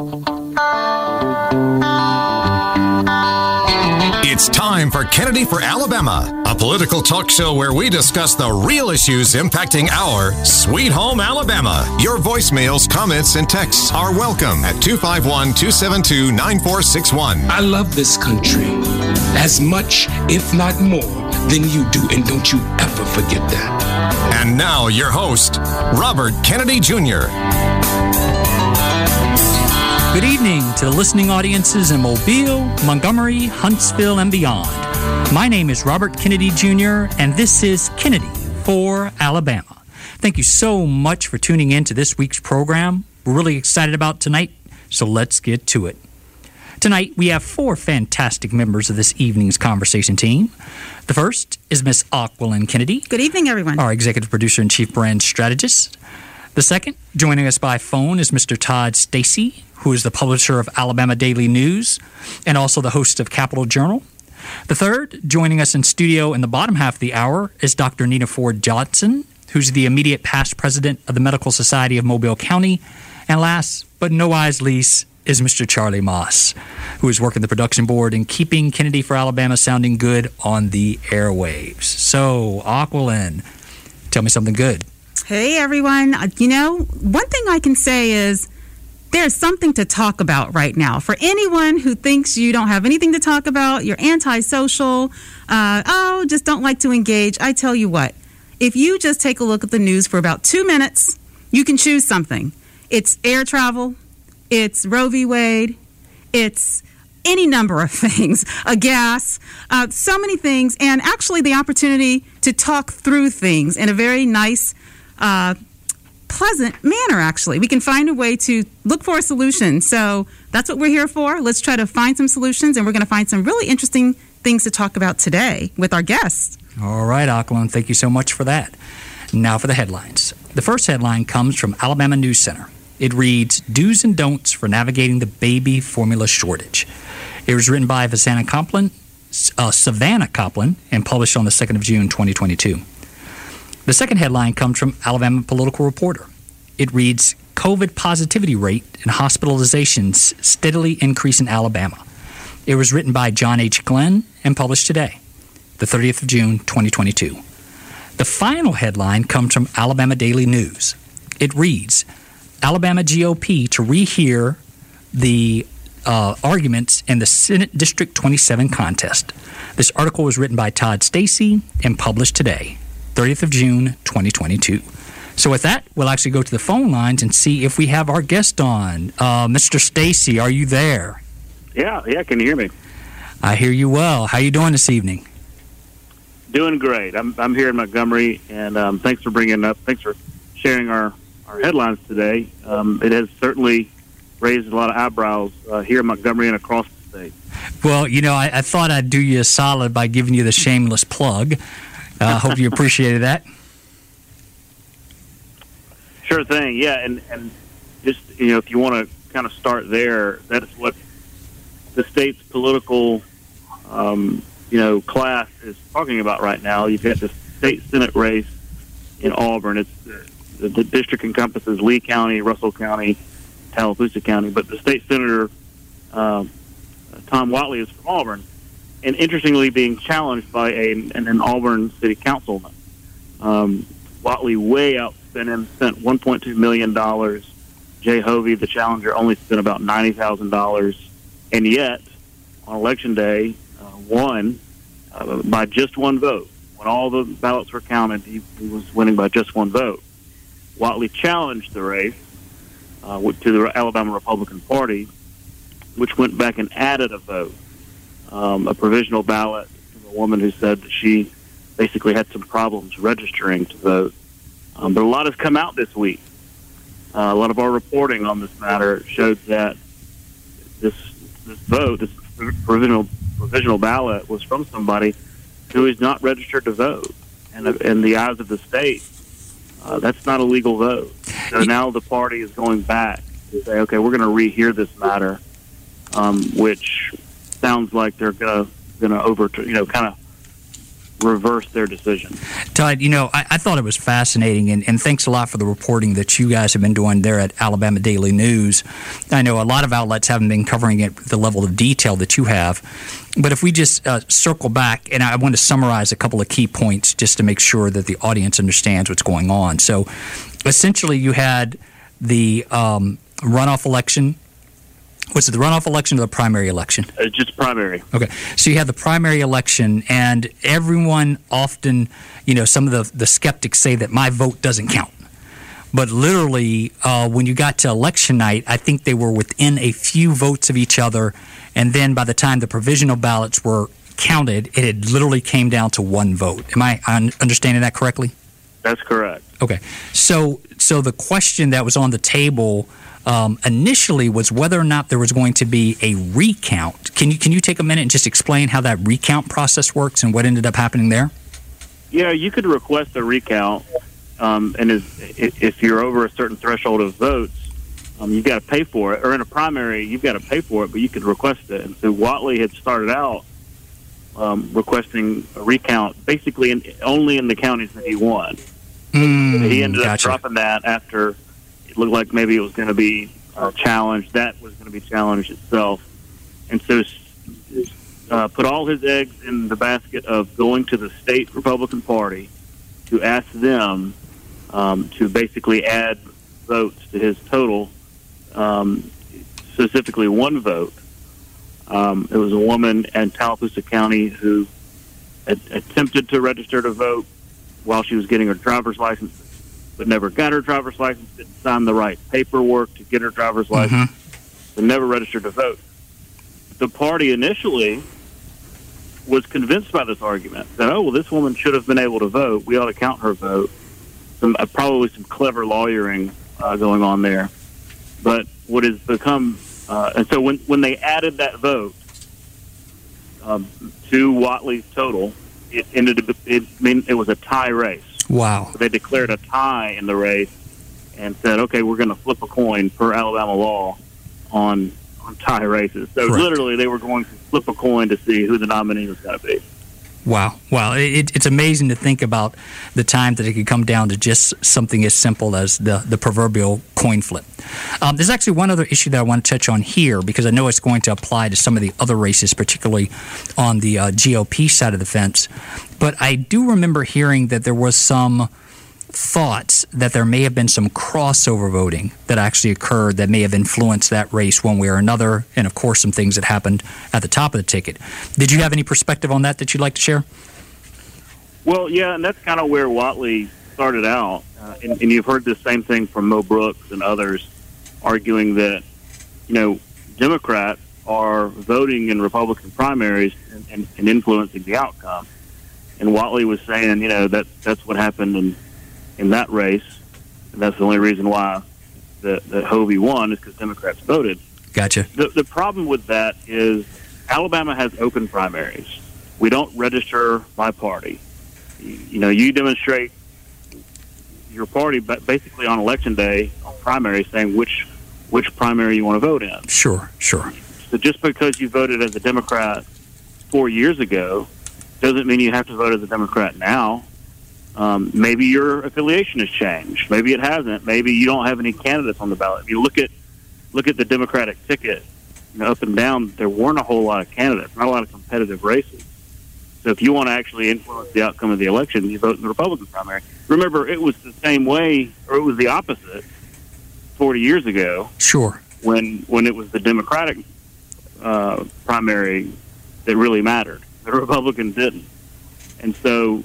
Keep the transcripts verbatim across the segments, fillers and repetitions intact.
It's time for Kennedy for Alabama, a political talk show where we discuss the real issues impacting our sweet home Alabama. Your voicemails, comments, and texts are welcome at two five one, two seven two, nine four six one. I love this country as much, if not more, than you do, and don't you ever forget that. And now your host, Robert Kennedy Junior Good evening to the listening audiences in Mobile, Montgomery, Huntsville, and beyond. My name is Robert Kennedy Junior, and this is Kennedy for Alabama. Thank you so much for tuning in to this week's program. We're really excited about tonight, so let's get to it. Tonight, we have four fantastic members of this evening's conversation team. The first is Miss Aquilyn Kennedy. Good evening, everyone. Our executive producer and chief brand strategist. The second, joining us by phone, is Mister Todd Stacy, who is the publisher of Alabama Daily News and also the host of Capital Journal. The third, joining us in studio in the bottom half of the hour, is Doctor Nina Ford Johnson, who's the immediate past president of the Medical Society of Mobile County. And last but no wise least is Mister Charlie Moss, who is working the production board and keeping Kennedy for Alabama sounding good on the airwaves. So, Aquilyn, tell me something good. Hey, everyone. Uh, you know, one thing I can say is there's something to talk about right now. For anyone who thinks you don't have anything to talk about, you're antisocial, uh, oh, just don't like to engage, I tell you what, if you just take a look at the news for about two minutes, you can choose something. It's air travel, it's Roe v. Wade, it's any number of things, a gas, uh, so many things, and actually the opportunity to talk through things in a very nice, uh, pleasant manner, actually. We can find a way to look for a solution. So that's what we're here for. Let's try to find some solutions, and we're going to find some really interesting things to talk about today with our guests. All right, Aquilyn, thank you so much for that. Now for the headlines. The first headline comes from Alabama News Center. It reads, Do's and Don'ts for Navigating the Baby Formula Shortage. It was written by Savannah Copeland, uh, Savannah Copeland and published on the second of June, twenty twenty-two. The second headline comes from Alabama Political Reporter. It reads, COVID positivity rate and hospitalizations steadily increase in Alabama. It was written by John H. Glenn and published today, the thirtieth of June, twenty twenty-two. The final headline comes from Alabama Daily News. It reads, Alabama G O P to rehear the uh, arguments in the Senate District twenty-seven contest. This article was written by Todd Stacy and published today, thirtieth of June, twenty twenty-two. So with that, we'll actually go to the phone lines and see if we have our guest on. Uh, Mister Stacy, are you there? Yeah, yeah, can you hear me? I hear you well. How are you doing this evening? Doing great. I'm I'm here in Montgomery, and um, thanks for bringing up, thanks for sharing our, our headlines today. Um, it has certainly raised a lot of eyebrows uh, here in Montgomery and across the state. Well, you know, I, I thought I'd do you a solid by giving you the shameless plug. I uh, hope you appreciated that. Sure thing, yeah, and, and just, you know, if you want to kind of start there, that's what the state's political, um, you know, class is talking about right now. You've got the state Senate race in Auburn. It's the, the district encompasses Lee County, Russell County, Tallapoosa County, but the state senator, um, Tom Whatley, is from Auburn, and interestingly being challenged by a, an, an Auburn city councilman. Um, Whatley way outspent him, spent one point two million dollars. Jay Hovey, the challenger, only spent about ninety thousand dollars. And yet, on Election Day, uh, won uh, by just one vote. When all the ballots were counted, he, he was winning by just one vote. Whatley challenged the race uh, to the Alabama Republican Party, which went back and added a vote, um, a provisional ballot from a woman who said that she basically had some problems registering to vote. Um, but a lot has come out this week. Uh, a lot of our reporting on this matter showed that this this vote, this provisional provisional ballot, was from somebody who is not registered to vote. And in the eyes of the state, uh, that's not a legal vote. So now the party is going back to say, okay, we're going to rehear this matter, um, which sounds like they're going to going to over, you know, kind of reverse their decision. Todd, you know, I, I thought it was fascinating, and, and thanks a lot for the reporting that you guys have been doing there at Alabama Daily News. I know a lot of outlets haven't been covering it with the level of detail that you have, but if we just uh, circle back, and I want to summarize a couple of key points just to make sure that the audience understands what's going on. So essentially you had the um, runoff election. Was it the runoff election or the primary election? Uh, just primary. Okay. So you had the primary election, and everyone often, you know, some of the, the skeptics say that my vote doesn't count. But literally, uh, when you got to election night, I think they were within a few votes of each other, and then by the time the provisional ballots were counted, it had literally came down to one vote. Am I understanding that correctly? That's correct. Okay. So, so the question that was on the table Um, initially was whether or not there was going to be a recount. Can you can you take a minute and just explain how that recount process works and what ended up happening there? Yeah, you could request a recount, um, and is, if you're over a certain threshold of votes, um, you've got to pay for it. Or in a primary, you've got to pay for it, but you could request it. And so Whatley had started out um, requesting a recount, basically in, only in the counties that he won. Mm, he ended gotcha. up dropping that after it looked like maybe it was going to be uh, challenged. That was going to be challenged itself. And so uh, put all his eggs in the basket of going to the state Republican Party to ask them um, to basically add votes to his total, um, specifically one vote. Um, it was a woman in Tallapoosa County who had attempted to register to vote while she was getting her driver's license, but never got her driver's license, didn't sign the right paperwork to get her driver's license, mm-hmm. but never registered to vote. The party initially was convinced by this argument that, oh, well, this woman should have been able to vote. We ought to count her vote. Some, uh, probably some clever lawyering uh, going on there. But what has become, uh, and so when, when they added that vote um, to Whatley's total, it ended up, it, I mean, it was a tie race. Wow. So they declared a tie in the race and said, okay, we're going to flip a coin per Alabama law on on tie races. So Correct. Literally they were going to flip a coin to see who the nominee was going to be. Wow. Wow. It, it's amazing to think about the time that it could come down to just something as simple as the, the proverbial coin flip. Um, there's actually one other issue that I want to touch on here because I know it's going to apply to some of the other races, particularly on the uh, G O P side of the fence. But I do remember hearing that there was some thoughts that there may have been some crossover voting that actually occurred that may have influenced that race one way or another, and of course some things that happened at the top of the ticket. Did you have any perspective on that that you'd like to share? Well, yeah, and that's kind of where Whatley started out, uh, and, and you've heard the same thing from Mo Brooks and others arguing that, you know, Democrats are voting in Republican primaries and, and, and influencing the outcome. And Whatley was saying, you know, that that's what happened in in that race, and that's the only reason why the, the Hovey won is because Democrats voted. Gotcha. The, the problem with that is Alabama has open primaries. We don't register by party. You, you know, you demonstrate your party basically on election day on primary saying which which primary you want to vote in. Sure, sure. So just because you voted as a Democrat four years ago doesn't mean you have to vote as a Democrat now. Um, maybe your affiliation has changed. Maybe it hasn't. Maybe you don't have any candidates on the ballot. If you look at look at the Democratic ticket, you know, up and down, there weren't a whole lot of candidates, not a lot of competitive races. So if you want to actually influence the outcome of the election, you vote in the Republican primary. Remember, it was the same way, or it was the opposite forty years ago. Sure. When when it was the Democratic uh, primary that really mattered. The Republicans didn't. And so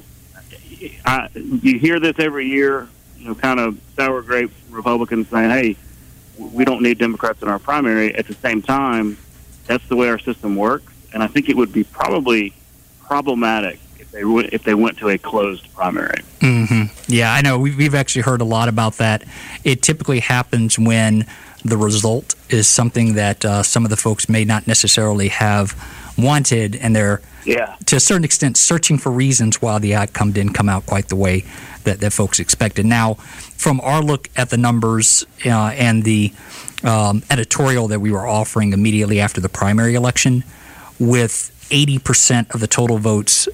I, you hear this every year, you know, kind of sour grape Republicans saying, hey, we don't need Democrats in our primary. At the same time, that's the way our system works. And I think it would be probably problematic if they w- if they went to a closed primary. Mm-hmm. Yeah, I know. We've, we've actually heard a lot about that. It typically happens when the result is something that uh, some of the folks may not necessarily have wanted, and they're, yeah. to a certain extent, searching for reasons why the outcome didn't come out quite the way that, that folks expected. Now, from our look at the numbers uh, and the um, editorial that we were offering immediately after the primary election, with eighty percent of the total votes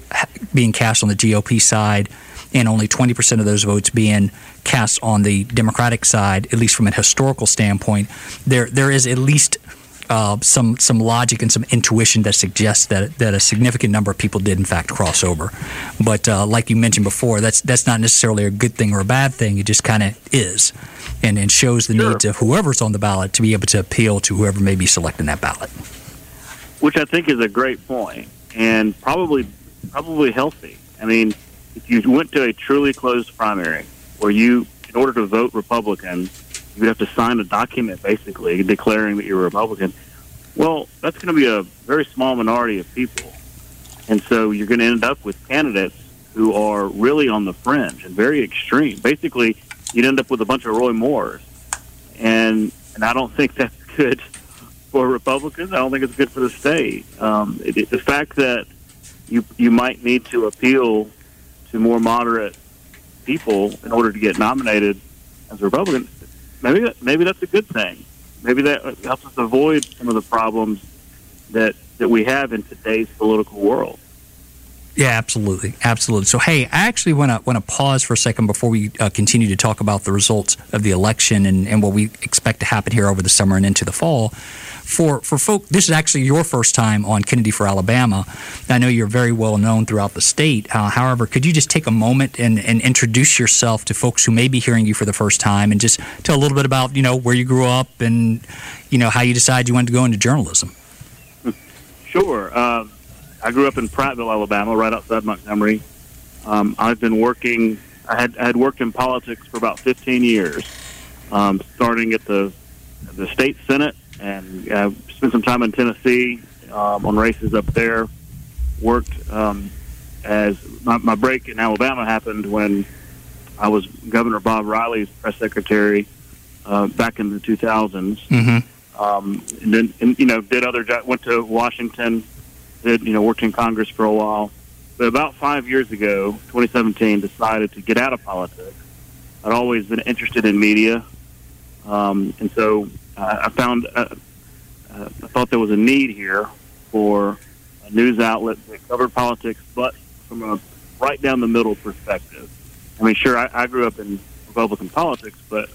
being cast on the G O P side and only twenty percent of those votes being cast on the Democratic side, at least from a historical standpoint, there there is at least uh, some some logic and some intuition that suggests that that a significant number of people did in fact cross over. But uh, like you mentioned before, that's that's not necessarily a good thing or a bad thing. It just kind of is, and, and shows the Sure. needs of whoever's on the ballot to be able to appeal to whoever may be selecting that ballot. Which I think is a great point, and probably probably healthy. I mean, if you went to a truly closed primary where you, in order to vote Republican, you would have to sign a document basically declaring that you're a Republican, well, that's going to be a very small minority of people. And so you're going to end up with candidates who are really on the fringe and very extreme. Basically, you'd end up with a bunch of Roy Moores. And, and I don't think that's good for Republicans. I don't think it's good for the state. Um, it, the fact that you you might need to appeal to more moderate people in order to get nominated as a Republican, maybe that, maybe that's a good thing. Maybe that helps us avoid some of the problems that that we have in today's political world. Yeah, absolutely, absolutely. So, hey, I actually want to want to pause for a second before we uh, continue to talk about the results of the election and, and what we expect to happen here over the summer and into the fall. For for folk, this is actually your first time on Kennedy for Alabama. I know you're very well known throughout the state. Uh, however, could you just take a moment and, and introduce yourself to folks who may be hearing you for the first time, and just tell a little bit about, you know, where you grew up and, you know, how you decided you wanted to go into journalism? Sure. Uh, I grew up in Prattville, Alabama, right outside Montgomery. Um, I've been working. I had I had worked in politics for about fifteen years, um, starting at the the state senate, and uh, spent some time in Tennessee um, on races up there. Worked um, as my, my break in Alabama happened when I was Governor Bob Riley's press secretary uh, back in the two thousands. Mm-hmm. Um, and then, and, you know, did other jobs. Went to Washington. Did you know worked in Congress for a while. But about five years ago, twenty seventeen, decided to get out of politics. I'd always been interested in media, um, and so uh, I found uh, uh, I thought there was a need here for a news outlet that covered politics, but from a right down the middle perspective. I mean, sure, I, I grew up in Republican politics, but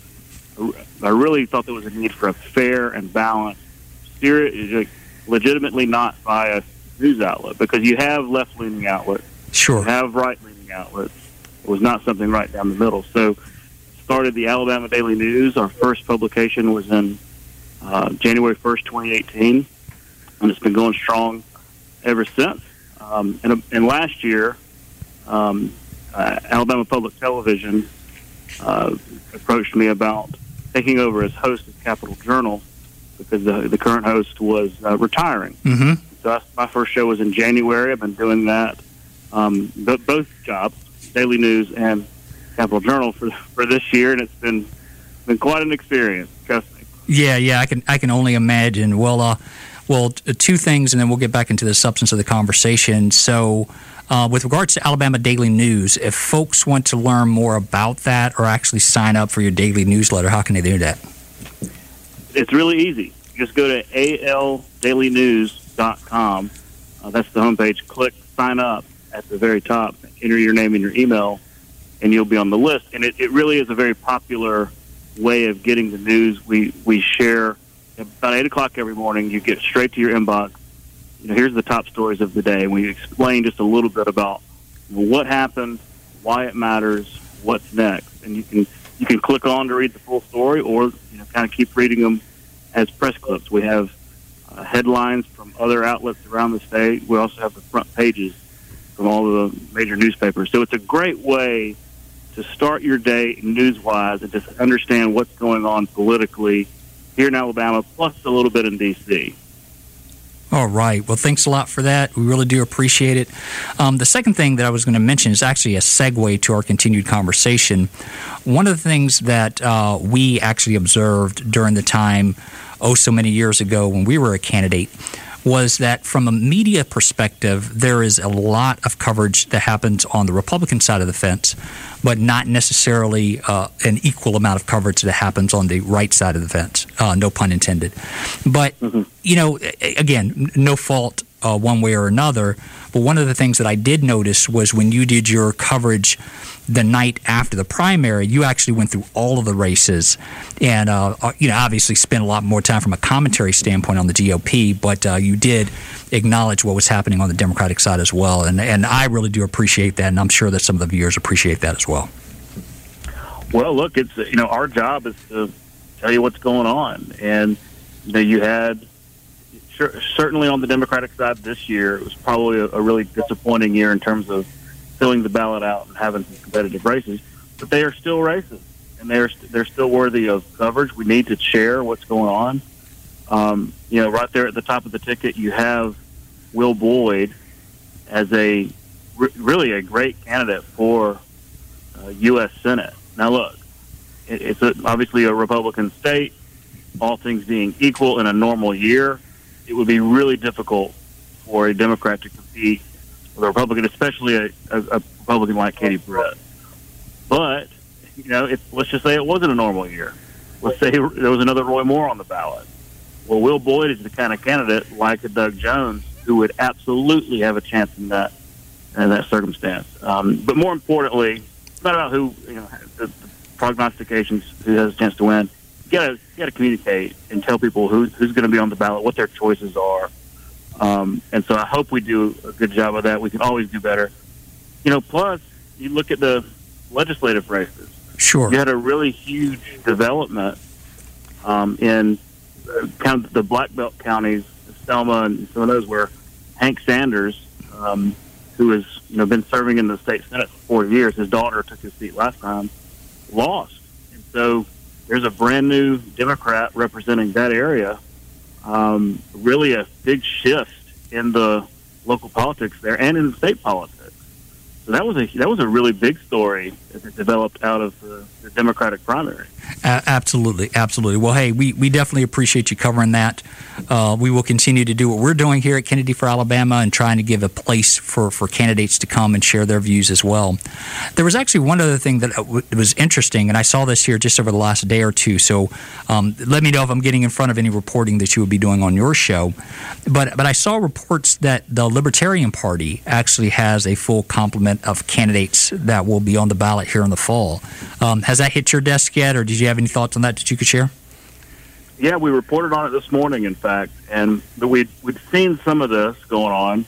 I really thought there was a need for a fair and balanced, serious, legitimately not biased news outlet, because you have left-leaning outlets, Sure. you have right-leaning outlets. It was not something right down the middle. So started the Alabama Daily News. Our first publication was in uh, January first, twenty eighteen, and it's been going strong ever since. Um, and, and last year, um, uh, Alabama Public Television uh, approached me about taking over as host of Capital Journal because the, the current host was uh, retiring. Mm-hmm. So that's, my first show was in January. I've been doing that, um, but both jobs, Daily News and Capital Journal, for for this year, and it's been been quite an experience. Trust me. Yeah, yeah, I can I can only imagine. Well, uh, well, t- two things, and then we'll get back into the substance of the conversation. So, uh, with regards to Alabama Daily News, if folks want to learn more about that or actually sign up for your daily newsletter, how can they do that? It's really easy. Just go to A L daily news dot com. Uh, that's the homepage. Click sign up at the very top. Enter your name and your email, and you'll be on the list. And it, it really is a very popular way of getting the news. We we share about eight o'clock every morning. You get straight to your inbox. You know, here's the top stories of the day. We explain just a little bit about what happened, why it matters, what's next, and you can you can click on to read the full story, or you know, kind of keep reading them as press clips. We have uh, headlines from other outlets around the state. We also have the front pages from all the major newspapers. So it's a great way to start your day news-wise and just understand what's going on politically here in Alabama, plus a little bit in D C All right. Well, thanks a lot for that. We really do appreciate it. Um, the second thing that I was going to mention is actually a segue to our continued conversation. One of the things that uh, we actually observed during the time, oh, so many years ago when we were a candidate, was that from a media perspective, there is a lot of coverage that happens on the Republican side of the fence, but not necessarily uh, an equal amount of coverage that happens on the right side of the fence, uh, no pun intended. But, mm-hmm. you know, again, no fault uh, one way or another. But one of the things that I did notice was when you did your coverage the night after the primary, you actually went through all of the races, and uh, you know, obviously spent a lot more time from a commentary standpoint on the G O P, but uh, you did acknowledge what was happening on the Democratic side as well, and and I really do appreciate that, and I'm sure that some of the viewers appreciate that as well. Well, look, it's you know our job is to tell you what's going on, and you know you had sure, certainly on the Democratic side this year, it was probably a, a really disappointing year in terms of filling the ballot out and having some competitive races, but they are still races, and they're they're still worthy of coverage. We need to share what's going on. Um, you know, right there at the top of the ticket, you have Will Boyd as a re- really a great candidate for uh, U S Senate. Now, look, it, it's a, obviously a Republican state. All things being equal, in a normal year, it would be really difficult for a Democrat to compete with a Republican, especially a, a, a Republican like Katie Britt. But, you know, if, let's just say it wasn't a normal year. Let's say there was another Roy Moore on the ballot. Well, Will Boyd is the kind of candidate like a Doug Jones who would absolutely have a chance in that in that circumstance. Um, but more importantly, it's not about who, you know, the, the prognostications, who has a chance to win. You gotta, you gotta communicate and tell people who, who's going to be on the ballot, what their choices are. Um, and so I hope we do a good job of that. We can always do better. You know, plus, you look at the legislative races. Sure. You had a really huge development um, in uh, kind of the Black Belt counties, Selma and some of those, where Hank Sanders, um, who has you know been serving in the state Senate for four years, his daughter took his seat last time, lost. And so there's a brand new Democrat representing that area. Um, really a big shift in the local politics there and in the state politics. So that was a that was a really big story as it developed out of the, the Democratic primary. Uh, absolutely, absolutely. Well, hey, we, we definitely appreciate you covering that. Uh, we will continue to do what we're doing here at Kennedy for Alabama and trying to give a place for, for candidates to come and share their views as well. There was actually one other thing that w- was interesting, and I saw this here just over the last day or two, so um, let me know if I'm getting in front of any reporting that you would be doing on your show. But, but I saw reports that the Libertarian Party actually has a full complement of candidates that will be on the ballot here in the fall. Um, has that hit your desk yet, or did you have any thoughts on that that you could share? Yeah, we reported on it this morning, in fact, and we'd, we'd seen some of this going on,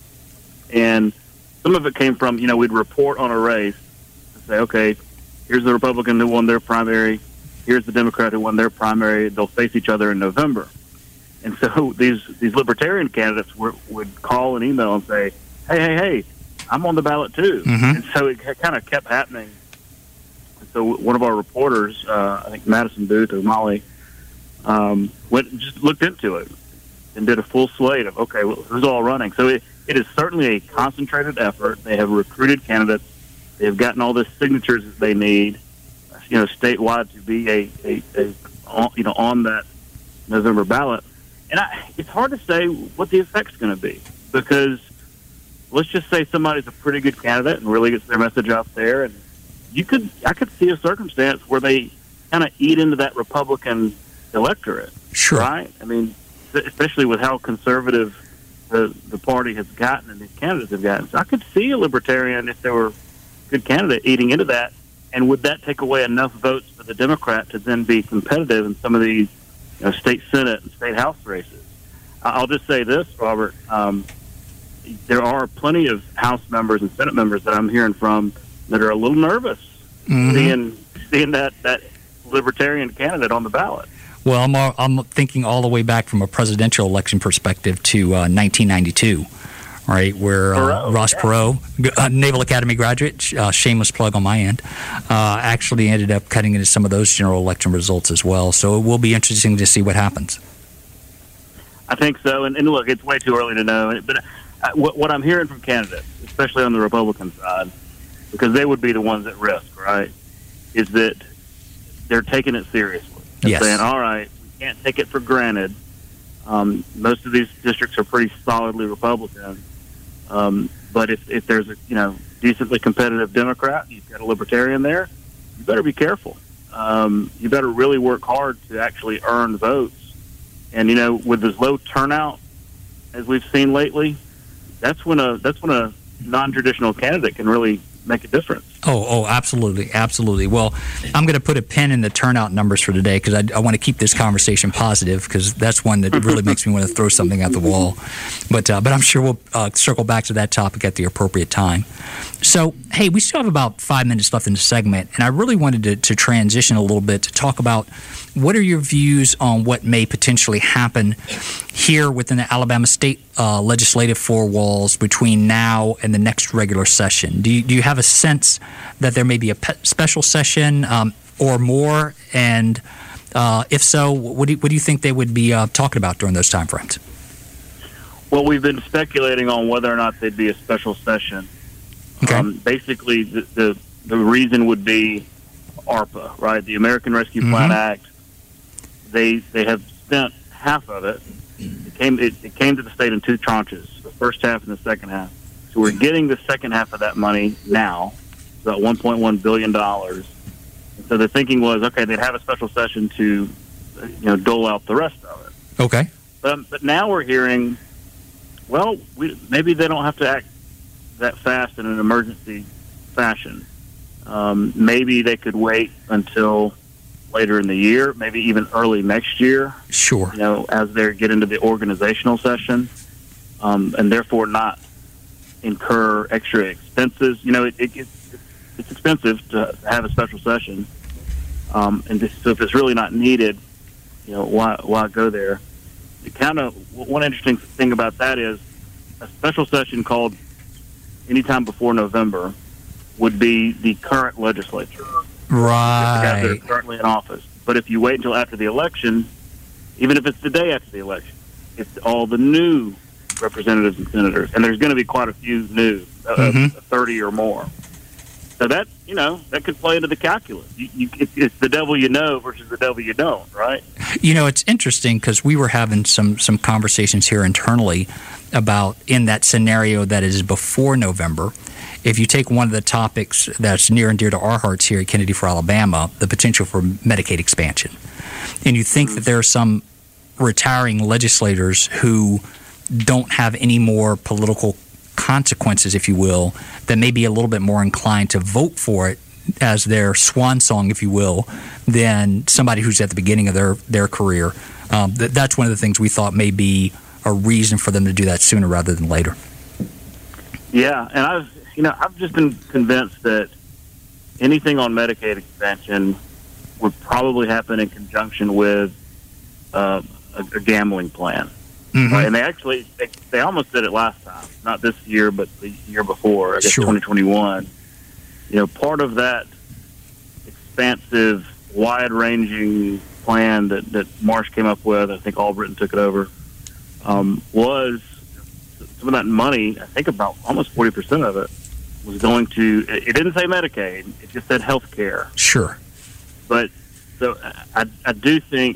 and some of it came from, you know, we'd report on a race and say, okay, here's the Republican who won their primary, here's the Democrat who won their primary, they'll face each other in November. And so these these Libertarian candidates were, would call and email and say, hey, hey, hey, I'm on the ballot too. Mm-hmm. And so it kind of kept happening. And so one of our reporters, uh, I think Madison Booth or Molly, um, went and just looked into it and did a full slate of, okay, well, who's all running? So it, it is certainly a concentrated effort. They have recruited candidates. They have gotten all the signatures that they need, you know, statewide to be a, a, a you know, on that November ballot. And I, it's hard to say what the effect's going to be, because let's just say somebody's a pretty good candidate and really gets their message out there, and you could, I could see a circumstance where they kind of eat into that Republican electorate. Sure. Right? I mean, especially with how conservative the the party has gotten and these candidates have gotten. So I could see a Libertarian, if they were a good candidate, eating into that. And would that take away enough votes for the Democrat to then be competitive in some of these, you know, state Senate and state House races? I'll just say this, Robert. Um, there are plenty of House members and Senate members that I'm hearing from that are a little nervous mm-hmm. seeing seeing that, that Libertarian candidate on the ballot. Well, I'm, I'm thinking all the way back from a presidential election perspective to uh, nineteen ninety-two, right, where uh, Perot, Ross yeah. Perot, uh, Naval Academy graduate, uh, shameless plug on my end, uh, actually ended up cutting into some of those general election results as well. So it will be interesting to see what happens. I think so. And, and look, it's way too early to know. But uh, what, what I'm hearing from candidates, especially on the Republican side, because they would be the ones at risk, right, is that they're taking it seriously. They're yes. saying, all right, we can't take it for granted. Um, most of these districts are pretty solidly Republican. Um, but if, if there's a, you know, decently competitive Democrat, you've got a Libertarian there, you better be careful. Um, you better really work hard to actually earn votes. And, you know, with this low turnout as we've seen lately, that's when a that's when a non-traditional candidate can really make a difference. Oh, oh, absolutely, absolutely. Well, I'm going to put a pin in the turnout numbers for today because I, I want to keep this conversation positive because that's one that really makes me want to throw something at the wall. But uh, but I'm sure we'll uh, circle back to that topic at the appropriate time. So, hey, we still have about five minutes left in the segment, and I really wanted to, to transition a little bit to talk about what are your views on what may potentially happen here within the Alabama State uh, legislative four walls between now and the next regular session. Do you, do you have a sense that there may be a pe- special session um, or more? And uh, if so, what do, you, what do you think they would be uh, talking about during those time frames? Well, we've been speculating on whether or not there'd be a special session. Okay. Um, basically, the, the the reason would be ARPA, right? The American Rescue Plan Mm-hmm. Act. They they have spent half of it. It came it, it came to the state in two tranches, the first half and the second half. So we're getting the second half of that money now, about one point one billion dollars. And so the thinking was, okay, they'd have a special session to, you know, dole out the rest of it. Okay. But but now we're hearing, well, we, maybe they don't have to act that fast in an emergency fashion. Um, maybe they could wait until later in the year, maybe even early next year. Sure. You know, as they get into the organizational session, um, and therefore not incur extra expenses. You know, it, it, it's, it's expensive to have a special session, um, and this, so if it's really not needed, you know, why why go there? It kind of one interesting thing about that is a special session called anytime before November would be the current legislature. Right. The guys that are currently in office. But if you wait until after the election, even if it's the day after the election, it's all the new representatives and senators. And there's going to be quite a few new, uh, Mm-hmm. thirty or more. So that, you know, that could play into the calculus. You, you, it's, it's the devil you know versus the devil you don't, right? You know, it's interesting because we were having some, some conversations here internally about in that scenario that is before November. If you take one of the topics that's near and dear to our hearts here at Kennedy for Alabama, the potential for Medicaid expansion, and you think that there are some retiring legislators who don't have any more political consequences, if you will, that may be a little bit more inclined to vote for it as their swan song, if you will, than somebody who's at the beginning of their, their career. Um, th- that's one of the things we thought may be a reason for them to do that sooner rather than later. Yeah, and I've you know I've just been convinced that anything on Medicaid expansion would probably happen in conjunction with uh, a, a gambling plan. Mm-hmm. Right? And they actually they, they almost did it last time, not this year, but the year before, I guess Sure. twenty twenty-one. You know, part of that expansive, wide-ranging plan that, that Marsh came up with, I think Albritton took it over, um, was some of that money, I think about almost forty percent of it, was going to, it didn't say Medicaid, it just said health care. Sure. But, so I, I do think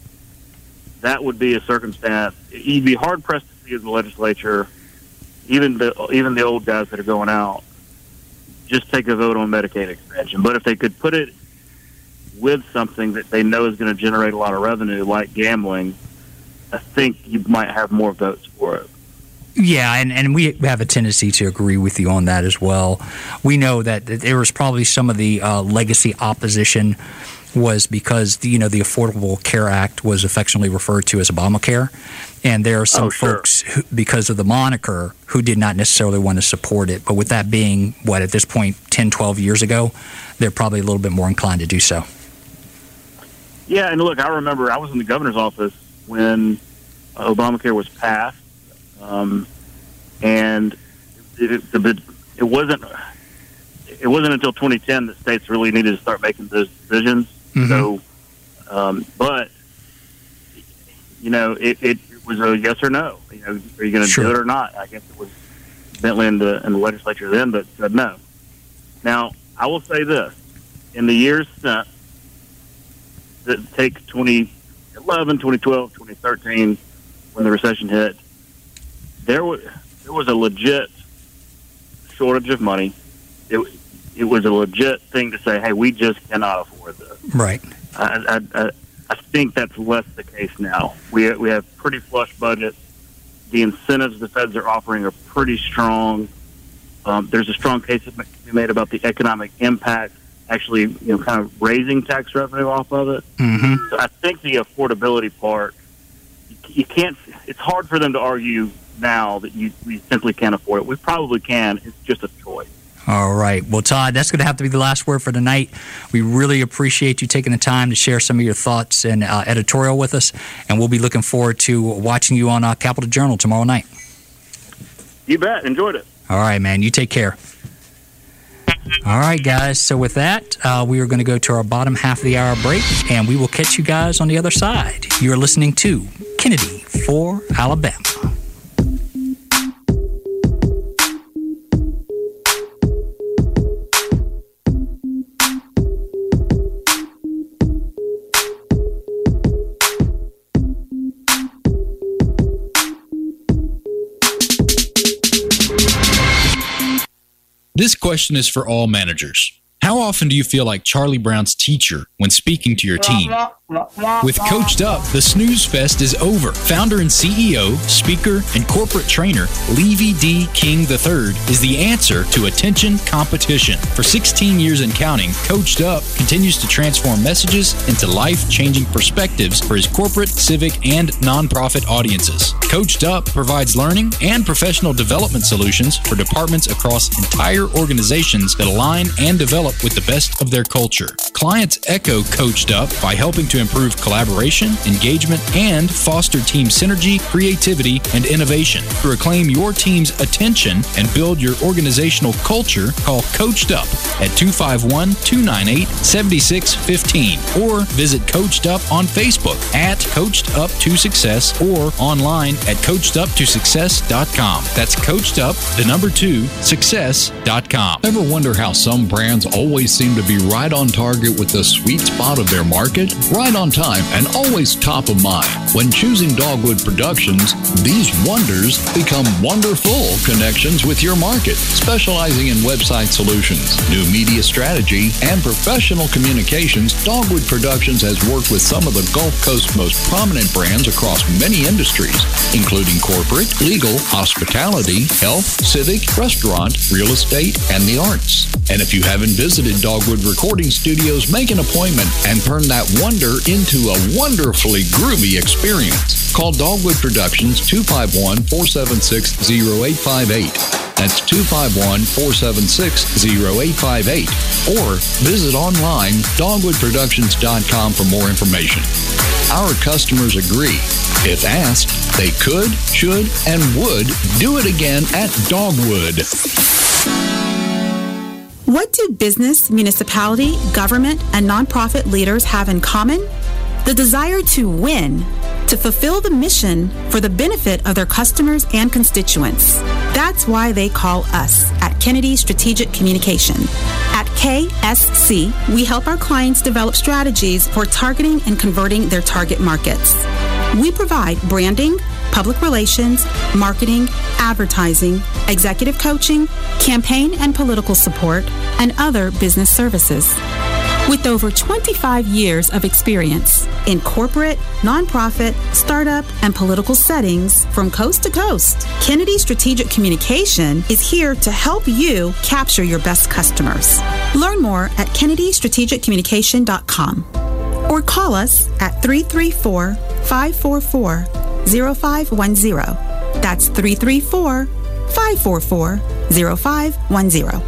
that would be a circumstance. You'd be hard-pressed to see as a legislature, even the even the old guys that are going out, just take a vote on Medicaid expansion. But if they could put it with something that they know is going to generate a lot of revenue, like gambling, I think you might have more votes for it. Yeah, and, and we have a tendency to agree with you on that as well. We know that there was probably some of the uh, legacy opposition was because, the, you know, the Affordable Care Act was affectionately referred to as Obamacare. And there are some oh, sure. folks, who, because of the moniker, who did not necessarily want to support it. But with that being, what, at this point, ten, twelve years ago, they're probably a little bit more inclined to do so. Yeah, and look, I remember I was in the governor's office when Obamacare was passed. Um, and it, it, it wasn't it wasn't until twenty ten that states really needed to start making those decisions. Mm-hmm. So, um, but you know, it, it was a yes or no. You know, are you going to Sure. do it or not? I guess it was Bentley in the, in the legislature then, but said no. Now, I will say this: in the years since, that take twenty eleven, twenty twelve, twenty thirteen, when the recession hit. There was there was a legit shortage of money. It it was a legit thing to say, "Hey, we just cannot afford this." Right. I I, I, I think that's less the case now. We we have pretty flush budgets. the incentives the feds are offering are pretty strong. Um, there's a strong case that can be made about the economic impact, actually, you know, kind of raising tax revenue off of it. Mm-hmm. So I think the affordability part, you, you can't. It's hard for them to argue now that you we simply can't afford it. We probably can. It's just a choice. All right. Well, Todd, that's going to have to be the last word for tonight. We really appreciate you taking the time to share some of your thoughts and uh, editorial with us, and we'll be looking forward to watching you on uh, Capital Journal tomorrow night. You bet. Enjoyed it. All right, man. You take care. All right, guys. So with that, uh, we are going to go to our bottom half of the hour break, and we will catch you guys on the other side. You're listening to Kennedy for Alabama. This question is for all managers. How often do you feel like Charlie Brown's teacher when speaking to your team? With Coached Up, the snooze fest is over. Founder and C E O, speaker, and corporate trainer Levy D. King the third is the answer to attention competition. For sixteen years and counting, Coached Up continues to transform messages into life-changing perspectives for his corporate, civic, and nonprofit audiences. Coached Up provides learning and professional development solutions for departments across entire organizations that align and develop with the best of their culture. Clients echo Coached Up by helping to improve collaboration, engagement, and foster team synergy, creativity, and innovation. To reclaim your team's attention and build your organizational culture, call Coached Up at two five one, two nine eight, seven six one five or visit Coached Up on Facebook at Coached Up to Success or online at coached up to success dot com. That's Coached Up, the number two, success dot com. Ever wonder how some brands always seem to be right on target with the sweet spot of their market? Right on time and always top of mind. When choosing Dogwood Productions, these wonders become wonderful connections with your market. Specializing in website solutions, new media strategy, and professional communications, Dogwood Productions has worked with some of the Gulf Coast's most prominent brands across many industries, including corporate, legal, hospitality, health, civic, restaurant, real estate, and the arts. And if you haven't visited Dogwood Recording Studios, make an appointment and turn that wonder into a wonderfully groovy experience. Call Dogwood Productions two five one, four seven six, zero eight five eight. That's two five one, four seven six, zero eight five eight. Or visit online dogwood productions dot com for more information. Our customers agree. If asked, they could, should, and would do it again at Dogwood. What do business, municipality, government, and nonprofit leaders have in common? The desire to win, to fulfill the mission for the benefit of their customers and constituents. That's why they call us at Kennedy Strategic Communication. At K S C, we help our clients develop strategies for targeting and converting their target markets. We provide branding, public relations, marketing, advertising, executive coaching, campaign and political support, and other business services. With over twenty-five years of experience in corporate, nonprofit, startup, and political settings from coast to coast, Kennedy Strategic Communication is here to help you capture your best customers. Learn more at kennedy strategic communication dot com or call us at three three four, five four four, zero five one zero. That's three three four, five four four, zero five one zero.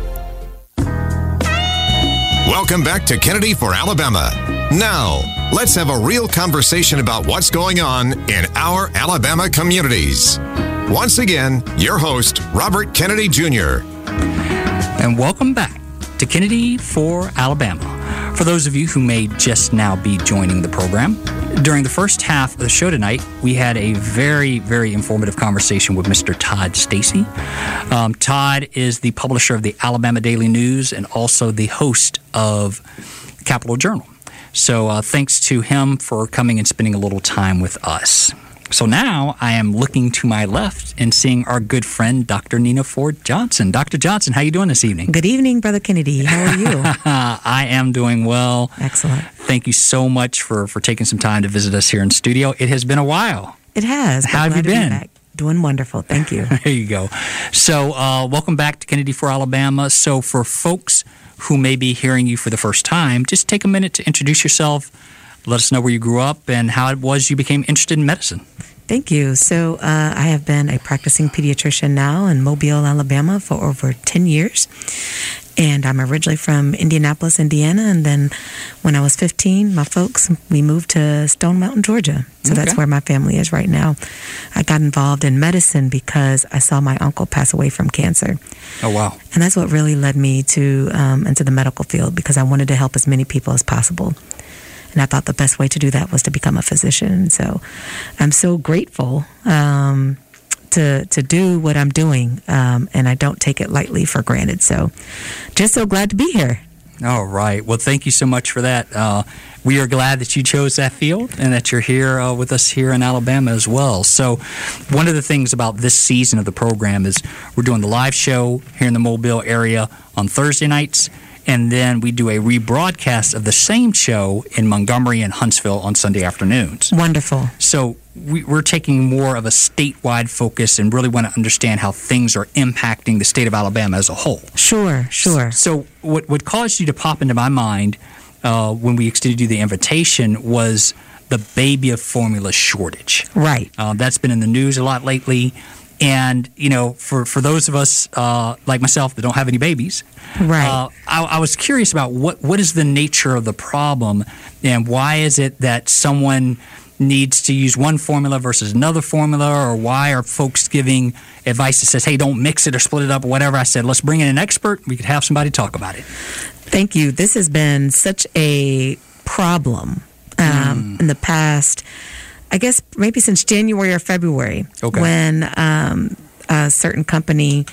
Welcome back to Kennedy for Alabama. Now, let's have a real conversation about what's going on in our Alabama communities. Once again, your host, Robert Kennedy Junior And welcome back to Kennedy for Alabama. For those of you who may just now be joining the program, during the first half of the show tonight, we had a very, very informative conversation with Mister Todd Stacy. Um, Todd is the publisher of the Alabama Daily News and also the host of Capital Journal. So uh, thanks to him for coming and spending a little time with us. So now I am looking to my left and seeing our good friend, Doctor Nina Ford Johnson. Doctor Johnson, how are you doing this evening? Good evening, Brother Kennedy. How are you? I am doing well. Excellent. Thank you so much for, for taking some time to visit us here in studio. It has been a while. It has. How have you been? Be Doing wonderful. Thank you. There you go. So, uh, welcome back to Kennedy for Alabama. So, for folks who may be hearing you for the first time, just take a minute to introduce yourself. Let us know where you grew up and how it was you became interested in medicine. Thank you. So uh, I have been a practicing pediatrician now in Mobile, Alabama for over ten years. And I'm originally from Indianapolis, Indiana. And then when I was fifteen, my folks, we moved to Stone Mountain, Georgia. So okay. That's where my family is right now. I got involved in medicine because I saw my uncle pass away from cancer. Oh, wow. And that's what really led me to um, into the medical field, because I wanted to help as many people as possible. And I thought the best way to do that was to become a physician. So I'm so grateful um, to to do what I'm doing, um, and I don't take it lightly for granted. So just so glad to be here. All right. Well, thank you so much for that. Uh, we are glad that you chose that field and that you're here uh, with us here in Alabama as well. So one of the things about this season of the program is we're doing the live show here in the Mobile area on Thursday nights. And then we do a rebroadcast of the same show in Montgomery and Huntsville on Sunday afternoons. Wonderful. So we, we're taking more of a statewide focus and really want to understand how things are impacting the state of Alabama as a whole. Sure, sure. So what, what caused you to pop into my mind uh, when we extended you the invitation was the baby formula shortage. Right. Uh, that's been in the news a lot lately. And, you know, for, for those of us uh, like myself that don't have any babies, right. uh, I, I was curious about what, what is the nature of the problem and why is it that someone needs to use one formula versus another formula, or why are folks giving advice that says, hey, don't mix it or split it up or whatever? I said, let's bring in an expert. We could have somebody talk about it. Thank you. This has been such a problem um, mm. in the past, I guess maybe since January or February, okay. when um, a certain company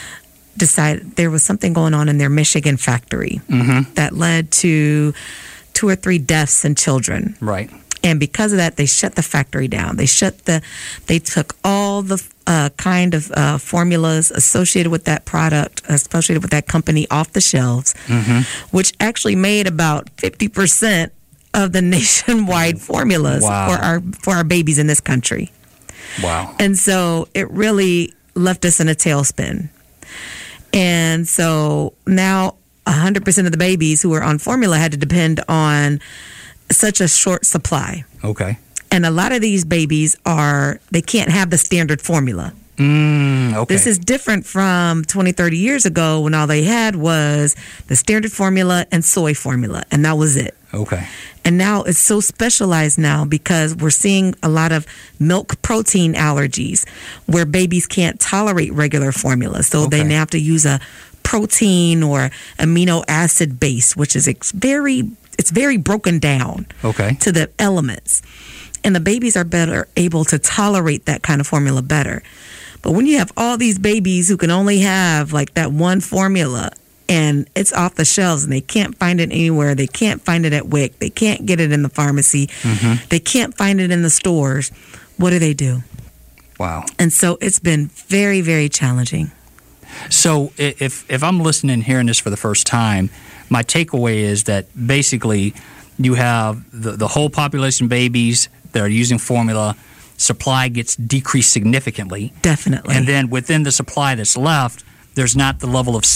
decided there was something going on in their Michigan factory mm-hmm. that led to two or three deaths in children. Right. And because of that, they shut the factory down. They shut the, they took all the uh, kind of uh, formulas associated with that product, associated with that company off the shelves, mm-hmm. which actually made about fifty percent of the nationwide formulas wow. for our for our babies in this country. Wow. And so it really left us in a tailspin. And so now one hundred percent of the babies who are on formula had to depend on such a short supply. Okay. And a lot of these babies are, they can't have the standard formula. Mm, okay. This is different from twenty, thirty years ago when all they had was the standard formula and soy formula, and that was it. Okay. And now it's so specialized now because we're seeing a lot of milk protein allergies where babies can't tolerate regular formula. So okay. they now have to use a protein or amino acid base, which is ex- very, it's very broken down okay. to the elements. And the babies are better able to tolerate that kind of formula better. But when you have all these babies who can only have like that one formula and it's off the shelves and they can't find it anywhere, they can't find it at W I C, they can't get it in the pharmacy, mm-hmm. they can't find it in the stores, what do they do? Wow. And so it's been very, very challenging. So if if I'm listening and hearing this for the first time, my takeaway is that basically you have the, the whole population of babies that are using formula, supply gets decreased significantly. Definitely. And then within the supply that's left, there's not the level of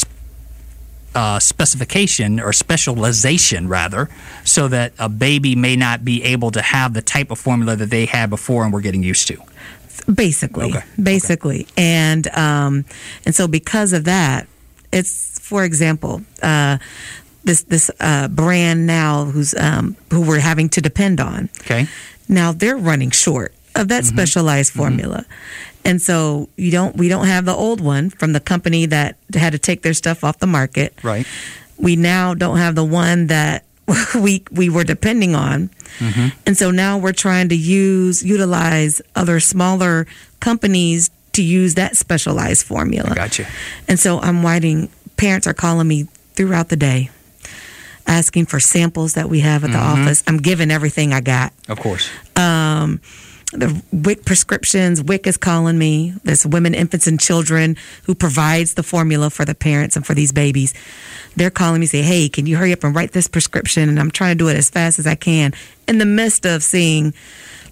uh, specification or specialization, rather, so that a baby may not be able to have the type of formula that they had before and we're getting used to. Basically. Okay. Basically. Okay. And, um, and so because of that, it's, for example, uh, this this uh, brand now who's um, who we're having to depend on. Okay. Now they're running short of that mm-hmm. specialized formula. Mm-hmm. And so you don't we don't have the old one from the company that had to take their stuff off the market. Right. We now don't have the one that we we were depending on. Mm-hmm. And so now we're trying to use utilize other smaller companies to use that specialized formula. I gotcha. And so I'm writing, parents are calling me throughout the day asking for samples that we have at the mm-hmm. office. I'm giving everything I got. Of course. Um, the W I C prescriptions, W I C is calling me. There's Women, Infants, and Children who provides the formula for the parents and for these babies. They're calling me, say, hey, can you hurry up and write this prescription? And I'm trying to do it as fast as I can in the midst of seeing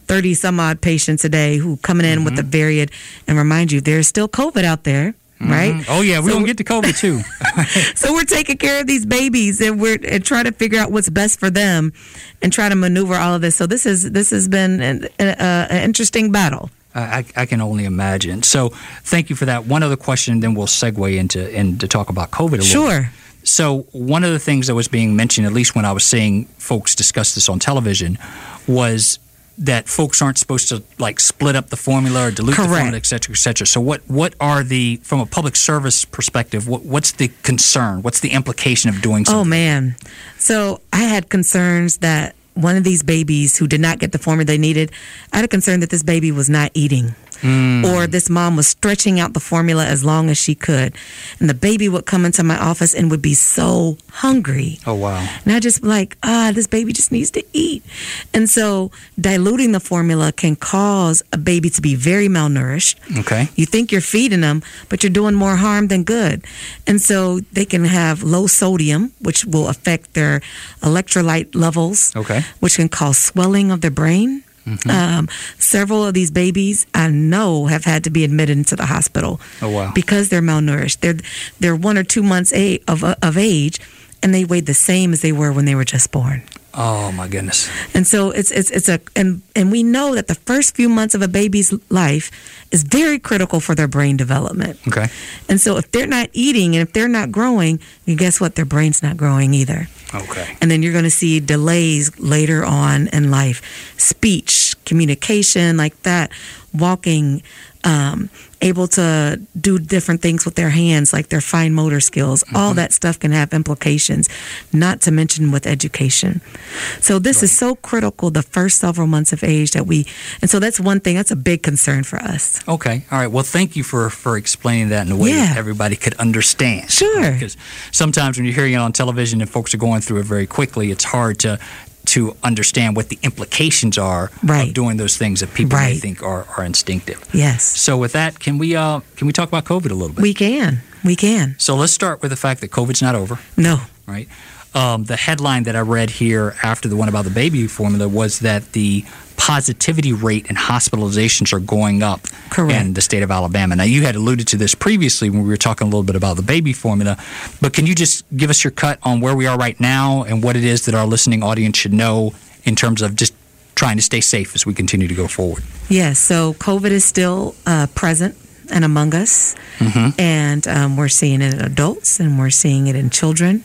thirty some odd patients a day who coming in mm-hmm. with the variant. And remind you, there's still COVID out there. Mm-hmm. Right? Oh, yeah. We so, don't get to COVID, too. So we're taking care of these babies, and we're and trying to figure out what's best for them and try to maneuver all of this. So this is this has been an, uh, an interesting battle. I, I can only imagine. So thank you for that. One other question, then we'll segue into, into talk about COVID a little Sure. bit. So one of the things that was being mentioned, at least when I was seeing folks discuss this on television, was that folks aren't supposed to like split up the formula or dilute Correct. the formula, et cetera, et cetera. So what, what are the, from a public service perspective, what, what's the concern? What's the implication of doing something? Oh, man. So I had concerns that one of these babies who did not get the formula they needed, I had a concern that this baby was not eating. Mm. Or this mom was stretching out the formula as long as she could. And the baby would come into my office and would be so hungry. Oh, wow. And I just like, ah, this baby just needs to eat. And so diluting the formula can cause a baby to be very malnourished. Okay. You think you're feeding them, but you're doing more harm than good. And so they can have low sodium, which will affect their electrolyte levels, okay. which can cause swelling of their brain. Mm-hmm. Um, several of these babies I know have had to be admitted into the hospital. Oh, wow. Because they're malnourished. They're they're one or two months a- of of age, and they weighed the same as they were when they were just born. Oh my goodness! And so it's it's it's a and and we know that the first few months of a baby's life is very critical for their brain development. Okay. And so if they're not eating and if they're not growing, you guess what? Their brain's not growing either. Okay. And then you're going to see delays later on in life, speech, communication, like that, walking, um, able to do different things with their hands, like their fine motor skills. Mm-hmm. All that stuff can have implications, not to mention with education. So this right. is so critical the first several months of age that we, and so that's one thing, that's a big concern for us. Okay. All right. Well, thank you for, for explaining that in a way yeah. that everybody could understand. Sure. Right? Because sometimes when you're hearing it on television and folks are going through it very quickly, it's hard to to understand what the implications are right. of doing those things that people right. may think are, are instinctive. Yes. So with that, can we uh, can we talk about COVID a little bit? We can. We can. So let's start with the fact that COVID's not over. No. Right? Um, the headline that I read here after the one about the baby formula was that the positivity rate and hospitalizations are going up Correct. in the state of Alabama. Now, you had alluded to this previously when we were talking a little bit about the baby formula, but can you just give us your cut on where we are right now and what it is that our listening audience should know in terms of just trying to stay safe as we continue to go forward? Yes, so COVID is still uh, present and among us, mm-hmm. and um, we're seeing it in adults and we're seeing it in children.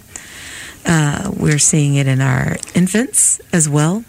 Uh, we're seeing it in our infants as well.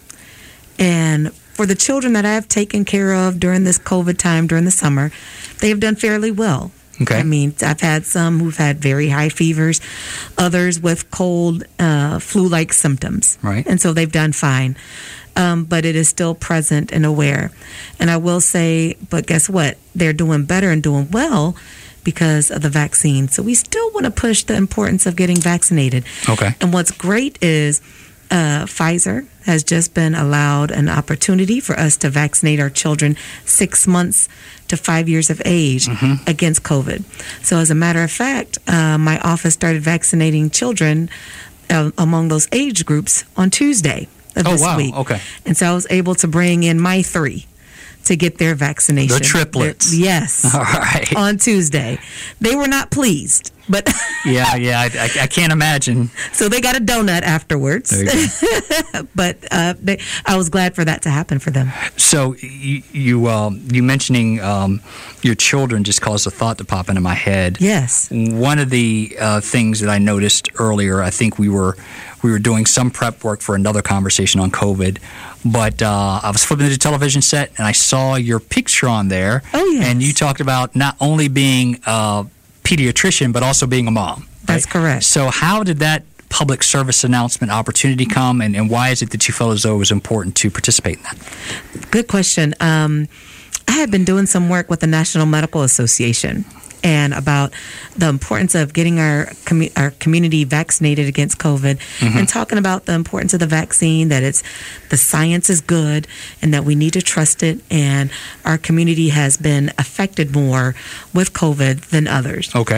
And for the children that I've taken care of during this COVID time, during the summer, they have done fairly well. Okay. I mean, I've had some who've had very high fevers, others with cold, uh, flu-like symptoms. Right. And so they've done fine. Um, but it is still present and aware. And I will say, but guess what? They're doing better and doing well because of the vaccine. So we still want to push the importance of getting vaccinated. Okay. And what's great is uh, Pfizer has just been allowed an opportunity for us to vaccinate our children six months to five years of age mm-hmm. against COVID. So as a matter of fact, uh, my office started vaccinating children uh, among those age groups on Tuesday of oh, this wow. week. Okay. And so I was able to bring in my three to get their vaccination. The triplets. They're, yes. All right. On Tuesday. They were not pleased, but yeah, yeah, I, I, I can't imagine. So they got a donut afterwards. There you go. But uh, they, I was glad for that to happen for them. So you you, um, you mentioning um, your children just caused a thought to pop into my head. Yes. One of the uh, things that I noticed earlier, I think we were we were doing some prep work for another conversation on COVID, but uh, I was flipping to the television set and I saw your picture on there. Oh, yes. And you talked about not only being a pediatrician, but also being a mom. That's right? correct. So how did that public service announcement opportunity come, and, and why is it that you felt as though it was important to participate in that? Good question. Um, I had been doing some work with the National Medical Association and about the importance of getting our com- our community vaccinated against COVID, mm-hmm. and talking about the importance of the vaccine, that it's the science is good and that we need to trust it, and our community has been affected more with COVID than others. Okay.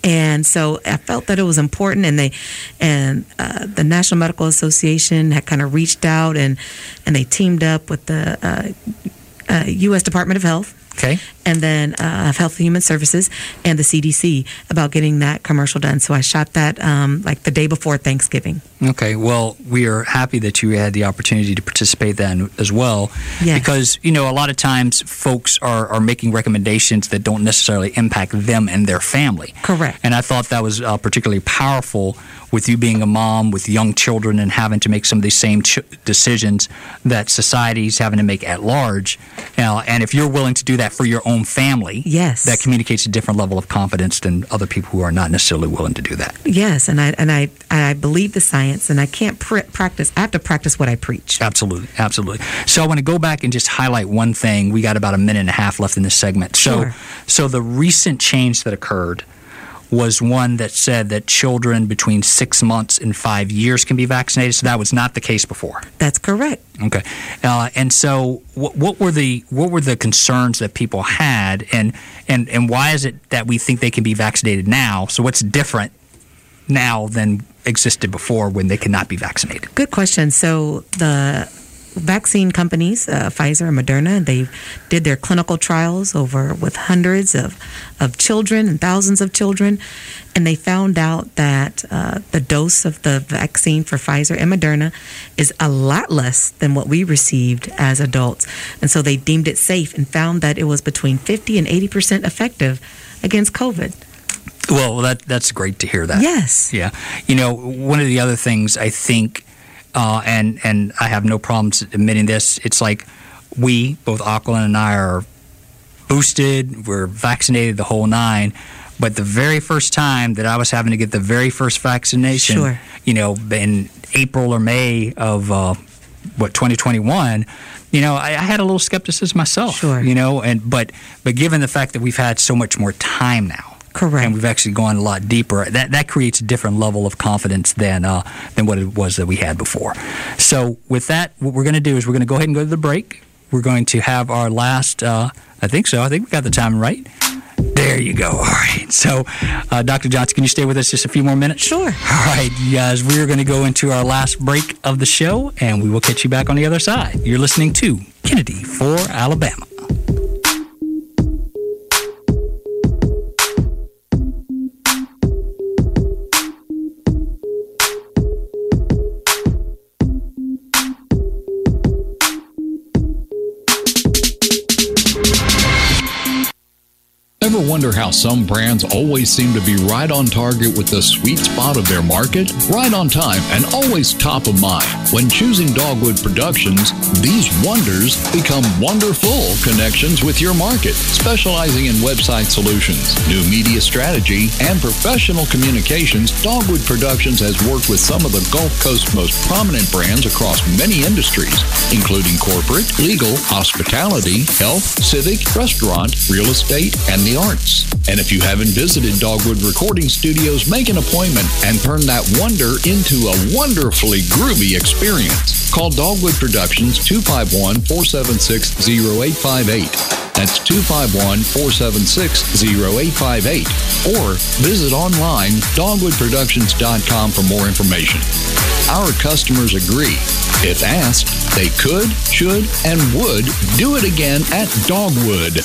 And so I felt that it was important, and they and uh, the National Medical Association had kind of reached out, and and they teamed up with the uh, uh, U S Department of Health. Okay. And then uh, Health and Human Services and the C D C about getting that commercial done. So I shot that um, like the day before Thanksgiving. Okay. Well, we are happy that you had the opportunity to participate then as well. Yes. Because, you know, a lot of times folks are, are making recommendations that don't necessarily impact them and their family. Correct. And I thought that was uh, particularly powerful with you being a mom with young children and having to make some of these same ch- decisions that society's having to make at large. Uh, and if you're willing to do that for your own family, yes, that communicates a different level of confidence than other people who are not necessarily willing to do that. Yes, and I and I and I believe the science, and I can't pr- practice. I have to practice what I preach. Absolutely, absolutely. So I want to go back and just highlight one thing. We got about a minute and a half left in this segment. Sure. So, so the recent change that occurred was one that said that children between six months and five years can be vaccinated. So that was not the case before. That's correct. Okay, uh, and so what, what were the what were the concerns that people had, and and and why is it that we think they can be vaccinated now? So what's different now than existed before when they cannot be vaccinated? Good question. So the vaccine companies, uh, Pfizer and Moderna, they did their clinical trials over with hundreds of, of children and thousands of children, and they found out that uh, the dose of the vaccine for Pfizer and Moderna is a lot less than what we received as adults. And so they deemed it safe and found that it was between fifty and eighty percent effective against COVID. Well, that that's great to hear that. Yes. Yeah. You know, one of the other things I think Uh, and and I have no problems admitting this. It's like we, both Aquilin and I, are boosted. We're vaccinated the whole nine. But the very first time that I was having to get the very first vaccination, sure. you know, in April or May of uh, what twenty twenty-one, you know, I, I had a little skepticism myself. Sure. You know, and but but given the fact that we've had so much more time now. Correct. And we've actually gone a lot deeper. That that creates a different level of confidence than uh, than what it was that we had before. So with that, what we're going to do is we're going to go ahead and go to the break. We're going to have our last, uh, I think so, I think we got the time right. There you go. All right. So, uh, Doctor Johnson, can you stay with us just a few more minutes? Sure. All right, you guys, we're going to go into our last break of the show, and we will catch you back on the other side. You're listening to Kennedy for Alabama. Ever wonder how some brands always seem to be right on target with the sweet spot of their market? Right on time and always top of mind. When choosing Dogwood Productions, these wonders become wonderful connections with your market. Specializing in website solutions, new media strategy, and professional communications, Dogwood Productions has worked with some of the Gulf Coast's most prominent brands across many industries, including corporate, legal, hospitality, health, civic, restaurant, real estate, and the arts. And if you haven't visited Dogwood Recording Studios, make an appointment and turn that wonder into a wonderfully groovy experience. Call Dogwood Productions two five one, four seven six, zero eight five eight. That's two five one, four seven six, zero eight five eight. Or visit online dogwood productions dot com for more information. Our customers agree. If asked, they could, should, and would do it again at Dogwood.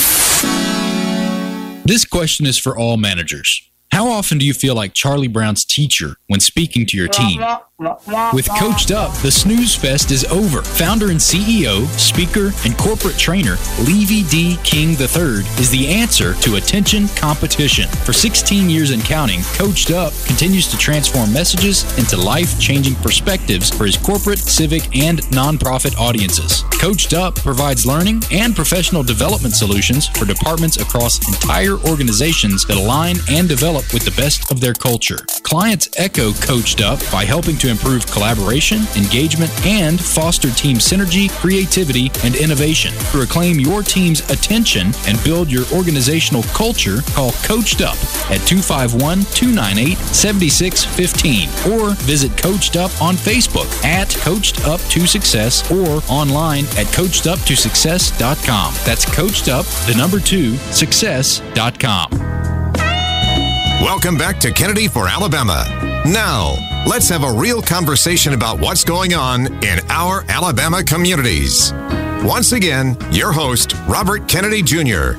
This question is for all managers. How often do you feel like Charlie Brown's teacher when speaking to your team? With Coached Up, the Snooze Fest is over. Founder and C E O, speaker, and corporate trainer Levy D. King the third is the answer to attention competition. For sixteen years and counting, Coached Up continues to transform messages into life-changing perspectives for his corporate, civic, and nonprofit audiences. Coached Up provides learning and professional development solutions for departments across entire organizations that align and develop with the best of their culture. Clients echo Coached Up by helping to improve collaboration, engagement, and foster team synergy, creativity, and innovation. To reclaim your team's attention and build your organizational culture, call Coached Up at two five one, two nine eight, seven six one five or visit Coached Up on Facebook at Coached Up to Success or online at coached up to success dot com. That's Coached Up, the number two, success dot com. Welcome back to Kennedy for Alabama. Now, let's have a real conversation about what's going on in our Alabama communities. Once again, your host, Robert Kennedy Junior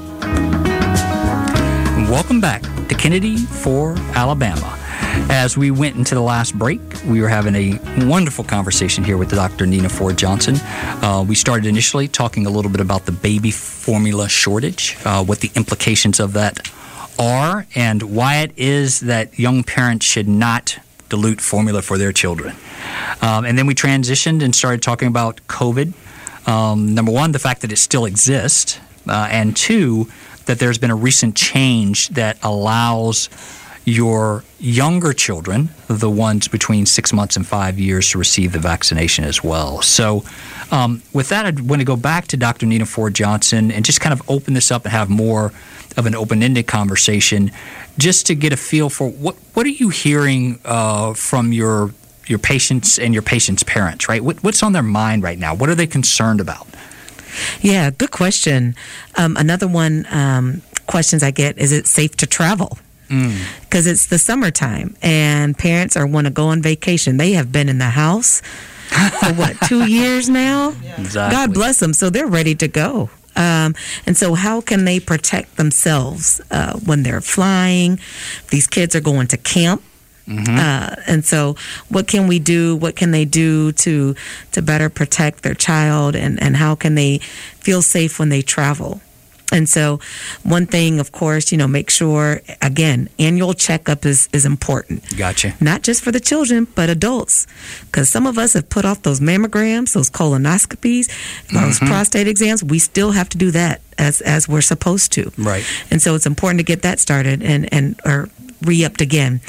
Welcome back to Kennedy for Alabama. As we went into the last break, we were having a wonderful conversation here with Doctor Nina Ford Johnson. Uh, we started initially talking a little bit about the baby formula shortage, uh, what the implications of that are, and why it is that young parents should not dilute formula for their children. Um, and then we transitioned and started talking about COVID. Um, number one, the fact that it still exists, uh, and two, that there's been a recent change that allows your younger children, the ones between six months and five years, to receive the vaccination as well. So um, with that, I want to go back to Doctor Nina Ford Johnson and just kind of open this up and have more of an open-ended conversation just to get a feel for what what are you hearing uh, from your your patients and your patients' parents, right? What, what's on their mind right now? What are they concerned about? Yeah, good question. Um, another one um, questions I get, is it safe to travel? Because mm. it's the summertime and parents are want to go on vacation. They have been in the house for what, two years now? Yeah. Exactly. God bless them. So they're ready to go. Um, and so how can they protect themselves uh, when they're flying? These kids are going to camp. Mm-hmm. Uh, and so what can we do? What can they do to to better protect their child? And, and how can they feel safe when they travel? And so one thing, of course, you know, make sure, again, annual checkup is, is important. Gotcha. Not just for the children, but adults. Because some of us have put off those mammograms, those colonoscopies, those mm-hmm. prostate exams. We still have to do that as as we're supposed to. Right. And so it's important to get that started and, and or re-upped again.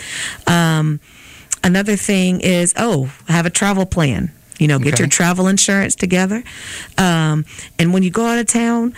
Um, another thing is, oh, have a travel plan. You know, get okay. your travel insurance together. Um, and when you go out of town,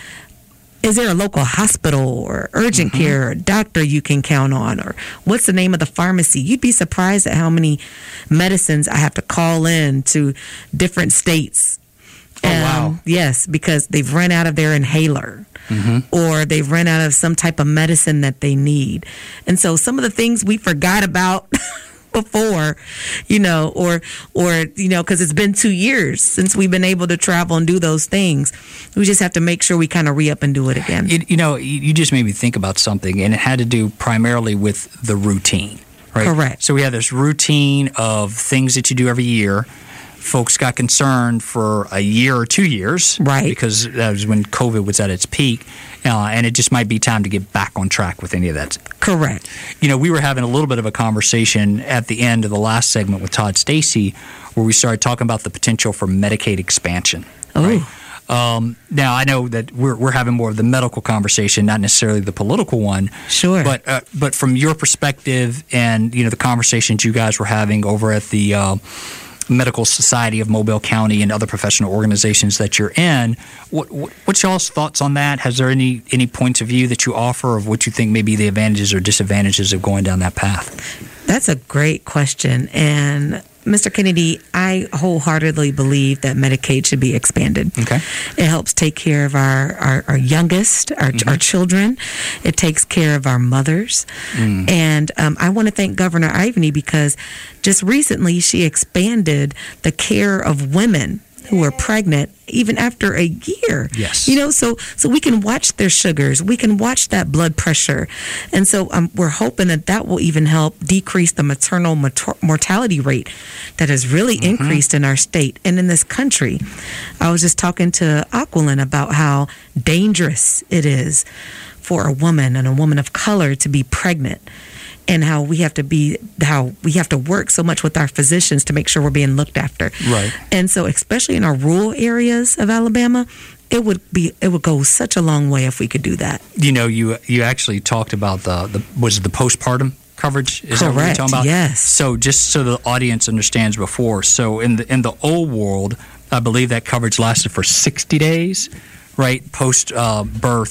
is there a local hospital or urgent mm-hmm. care or doctor you can count on? Or what's the name of the pharmacy? You'd be surprised at how many medicines I have to call in to different states. Oh, um, wow. Yes, because they've run out of their inhaler. Mm-hmm. Or they've run out of some type of medicine that they need. And so some of the things we forgot about before, you know, or, or you know, because it's been two years since we've been able to travel and do those things. We just have to make sure we kind of re-up and do it again. You, you know, you just made me think about something, and it had to do primarily with the routine, right? Correct. So we have this routine of things that you do every year. Folks got concerned for a year or two years, right? Because that was when COVID was at its peak, uh, and it just might be time to get back on track with any of that. Correct. You know, we were having a little bit of a conversation at the end of the last segment with Todd Stacy, where we started talking about the potential for Medicaid expansion. Oh. Right? Um, now, I know that we're we're having more of the medical conversation, not necessarily the political one. Sure. But uh, but from your perspective, and you know, the conversations you guys were having over at the Uh, Medical Society of Mobile County and other professional organizations that you're in. What, what, what's y'all's thoughts on that? Has there any, any points of view that you offer of what you think may be the advantages or disadvantages of going down that path? That's a great question. And Mister Kennedy, I wholeheartedly believe that Medicaid should be expanded. Okay. It helps take care of our, our, our youngest, our, mm-hmm. our children. It takes care of our mothers. Mm. And um, I want to thank Governor Ivany because just recently she expanded the care of women who are pregnant even after a year. Yes. You know, so so we can watch their sugars. We can watch that blood pressure. And so um, we're hoping that that will even help decrease the maternal mater- mortality rate that has really mm-hmm. increased in our state and in this country. I was just talking to Aquilin about how dangerous it is for a woman and a woman of color to be pregnant. And how we have to be, how we have to work so much with our physicians to make sure we're being looked after. Right. And so, especially in our rural areas of Alabama, it would be, it would go such a long way if we could do that. You know, you you actually talked about the, the was it the postpartum coverage? Is Correct. That what you're talking about? Yes. So just so the audience understands before, so in the in the old world, I believe that coverage lasted for sixty days, right, post uh, birth.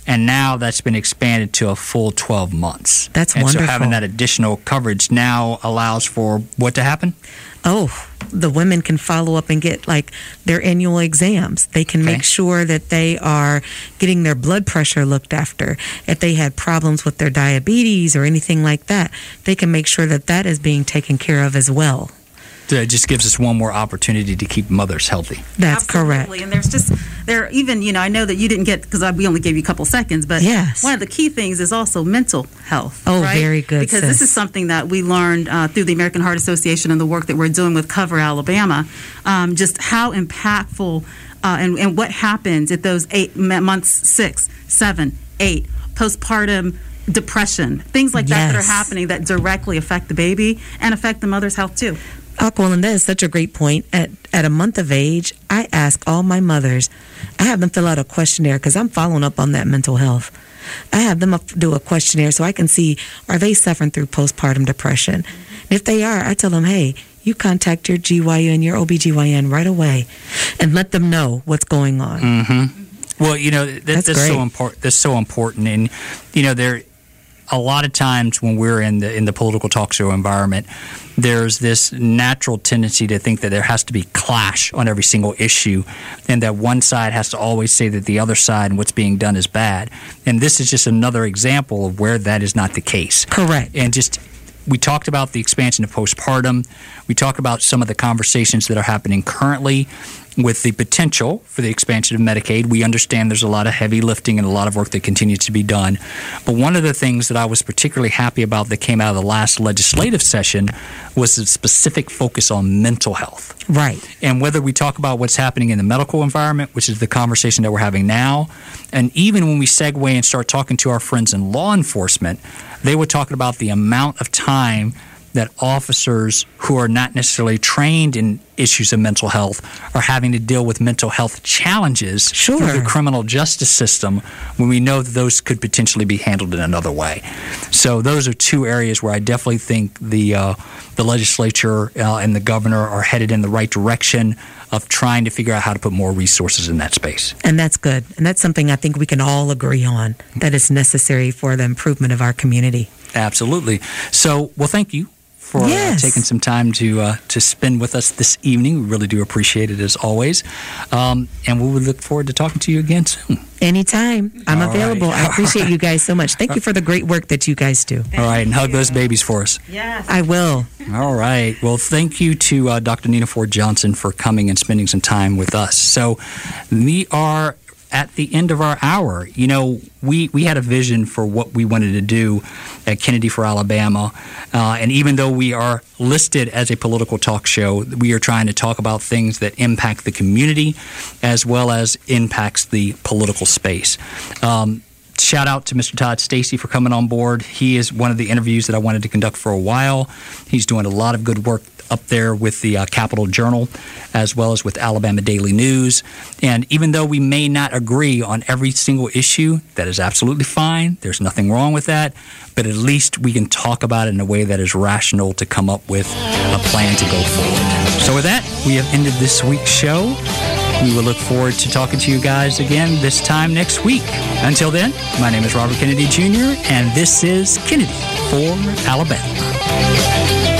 And now that's been expanded to a full twelve months. That's and wonderful. So having that additional coverage now allows for what to happen? Oh, the women can follow up and get like their annual exams. They can Okay. make sure that they are getting their blood pressure looked after. If they had problems with their diabetes or anything like that, they can make sure that that is being taken care of as well. It just gives us one more opportunity to keep mothers healthy. That's correct. Absolutely. And there's just, there even, you know, I know that you didn't get, because we only gave you a couple seconds, but Yes. one of the key things is also mental health. Oh, right? very good, Because this sis. is something that we learned uh, through the American Heart Association and the work that we're doing with Cover Alabama, um, just how impactful uh, and, and what happens at those eight m- months, six, seven, eight, postpartum depression, things like that that are Yes. happening that directly affect the baby and affect the mother's health too. Aquilin, that is such a great point. At at a month of age, I ask all my mothers, I have them fill out a questionnaire because I'm following up on that mental health. I have them up, do a questionnaire so I can see, are they suffering through postpartum depression? And if they are, I tell them, hey, you contact your G Y N, your O B G Y N right away and let them know what's going on. Mm-hmm. Well, you know, th- That's that's great. so important. That's so important. And, you know, there a lot of times when we're in the in the political talk show environment, there's this natural tendency to think that there has to be clash on every single issue, and that one side has to always say that the other side and what's being done is bad. And this is just another example of where that is not the case. Correct. And just we talked about the expansion of postpartum. We talked about some of the conversations that are happening currently with the potential for the expansion of Medicaid. We understand there's a lot of heavy lifting and a lot of work that continues to be done. But one of the things that I was particularly happy about that came out of the last legislative session was a specific focus on mental health. Right. And whether we talk about what's happening in the medical environment, which is the conversation that we're having now, and even when we segue and start talking to our friends in law enforcement, they were talking about the amount of time that officers who are not necessarily trained in issues of mental health are having to deal with mental health challenges Sure. through the criminal justice system when we know that those could potentially be handled in another way. So those are two areas where I definitely think the uh, the legislature uh, and the governor are headed in the right direction of trying to figure out how to put more resources in that space. And that's good. And that's something I think we can all agree on, that is necessary for the improvement of our community. Absolutely. So, well, thank you for Yes. uh, taking some time to uh, to spend with us this evening. We really do appreciate it as always. Um, and we would look forward to talking to you again soon. Anytime. I'm All available. right. I appreciate you guys so much. Thank you for the great work that you guys do. All right, and hug those babies for us. Yes. I will. All right. Well, thank you to uh, Doctor Nina Ford Johnson for coming and spending some time with us. So we are at the end of our hour. You know, we, we had a vision for what we wanted to do at Kennedy for Alabama. Uh, and even though we are listed as a political talk show, we are trying to talk about things that impact the community as well as impacts the political space. Um, Shout out to Mister Todd Stacy for coming on board. He is one of the interviews that I wanted to conduct for a while. He's doing a lot of good work up there with the uh, Capital Journal as well as with Alabama Daily News. And even though we may not agree on every single issue, that is absolutely fine. There's nothing wrong with that. But at least we can talk about it in a way that is rational to come up with a plan to go forward. So with that, we have ended this week's show. We will look forward to talking to you guys again this time next week. Until then, my name is Robert Kennedy Junior, and this is Kennedy for Alabama.